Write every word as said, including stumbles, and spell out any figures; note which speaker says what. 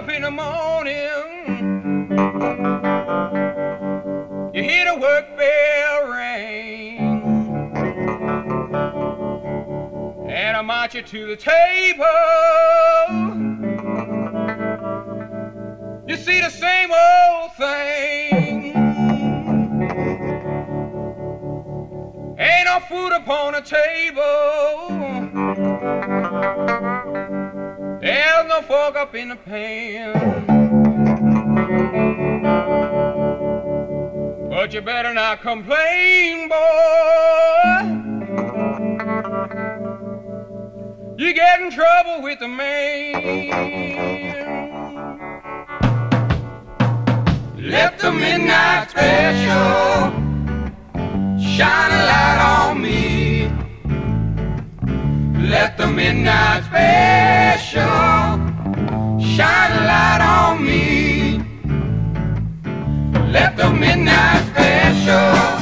Speaker 1: up in the morning, you hear the work bell ring, and I march you to the table. You see the same old thing. Ain't no food upon the table. There's no fork up in the pan. But you better not complain, boy. You get in trouble with the man. Let the midnight special shine a light on me. Let the midnight special shine a light on me. Let the midnight special